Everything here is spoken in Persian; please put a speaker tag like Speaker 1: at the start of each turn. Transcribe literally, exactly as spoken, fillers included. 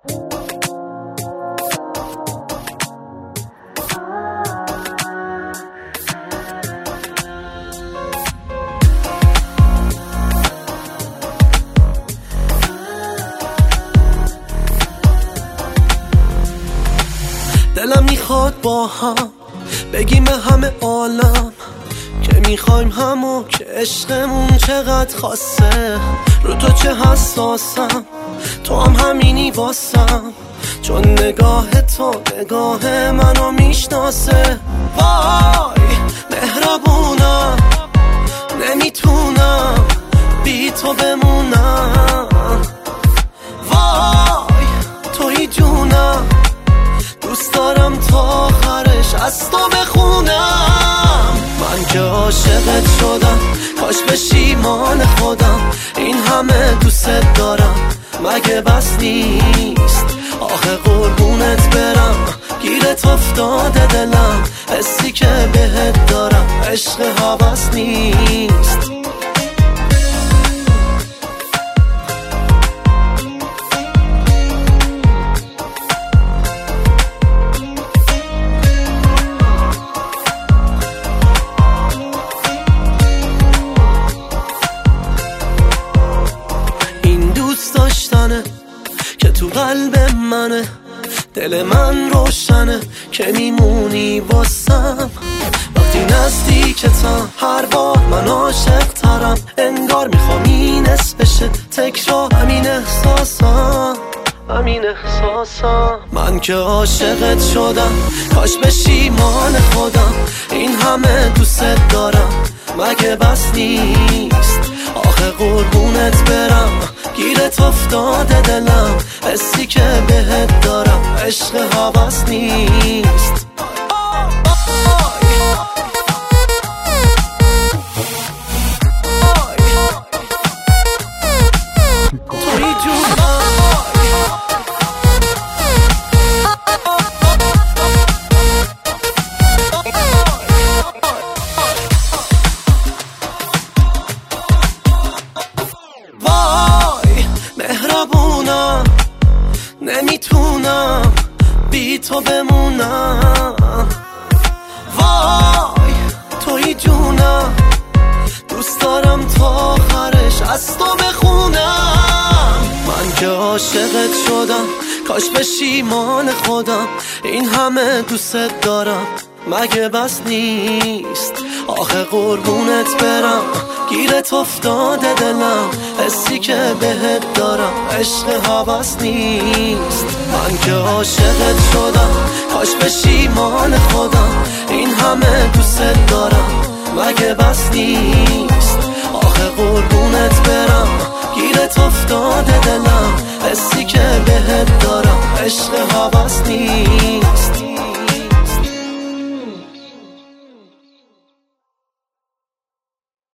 Speaker 1: دلم میخواد با هم بگیم همه عالم که میخوایم همو، که عشقمون چقدر خاصه. رو تو چه حساسم، تو هم همینی واسم، چون نگاه تو نگاه منو میشناسه. وای مهربونم، نمیتونم بی تو بمونم. وای توی جونم، دوست دارم تا آخرش از تو بخونم. من که عاشقت شدم، کاش پشیمان خودم. این همه دوست دارم، مگه بس نیست؟ آخه قربونت برم، گیرت افتاده دلم. حسی که بهت دارم عشق هوس نیست. داشتنه که تو قلب منه، دل من روشنه که میمونی واسم. وقتی نزدیکتم هر بار من عاشق ترم، انگار میخوام این اسم بشه تکرار. همین احساسم، همین احساسم. من که عاشقت شدم، کاش پشیمان خودم. این همه دوست دارم، مگه بس نیست؟ آخه قربونت برم، گیرت افتاده دلم. حسی که بهت دارم عشق هوس نیست. توی جونم، مهربونم، نمیتونم بی تو بمونم. وای توی جونم، دوست دارم تا آخرش از تو بخونم. من که عاشقت شدم، کاش پشیمان خودم. این همه دوست دارم، مگه بس نیست؟ آخه قربونت برم، گیرت افتاده دلم. حسی که بهت دارم عشق هوس نیست. من که عاشقت شدم، کاش پشیمان خودم. این همه دوست دارم، مگه بس نیست؟ آخه قربونت برم،